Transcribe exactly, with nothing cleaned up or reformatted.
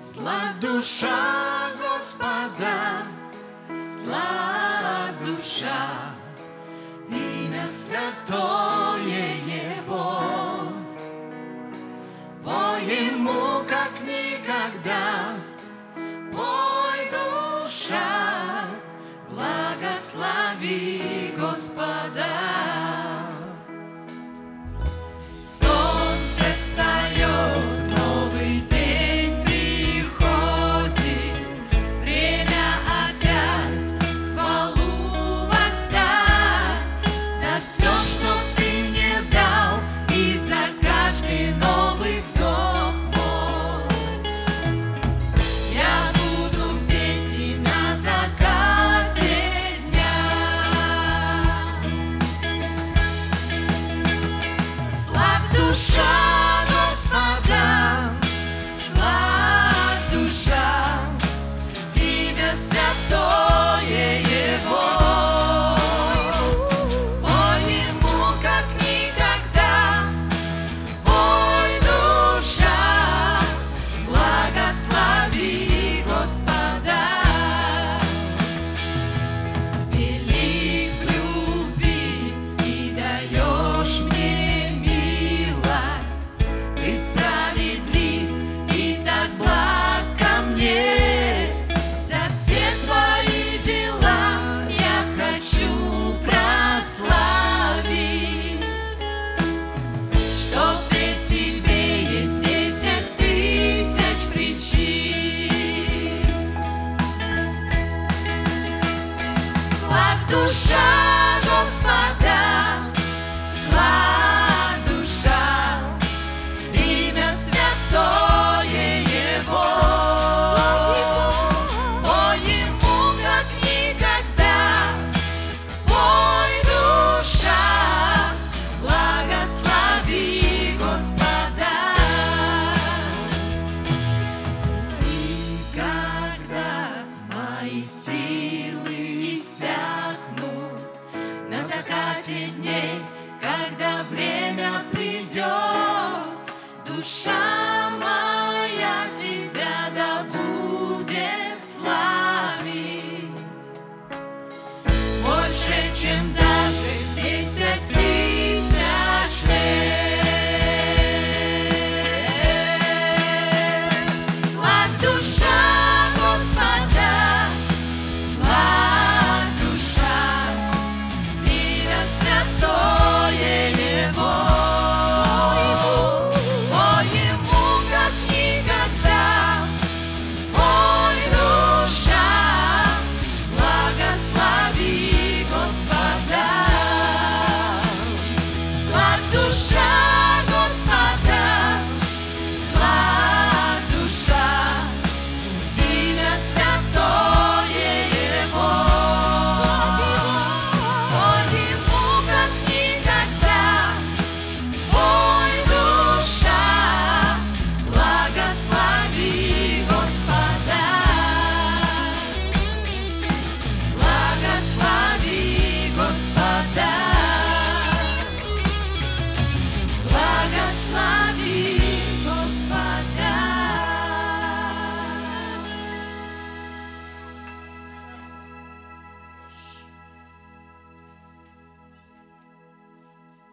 Славь душа Господа, славь душа, имя святое Его. Пой Ему, как никогда, пой душа, благослови Господа. Солнце встает, новый день приходит, время опять хвалу воздать за все, что Ты мне дал, и за каждый новый вдох мой. Я буду петь и на закате дня. Славь душа Господа, славь душа, имя святое Его. Пой Ему, как никогда, пой душа, благослови Господа. Велик в любви и даешь мне милость, Ты справедлив и так благ ко мне. За все Твои дела я хочу прославить, чтоб петь Тебе есть десять тысяч причин. Славь душа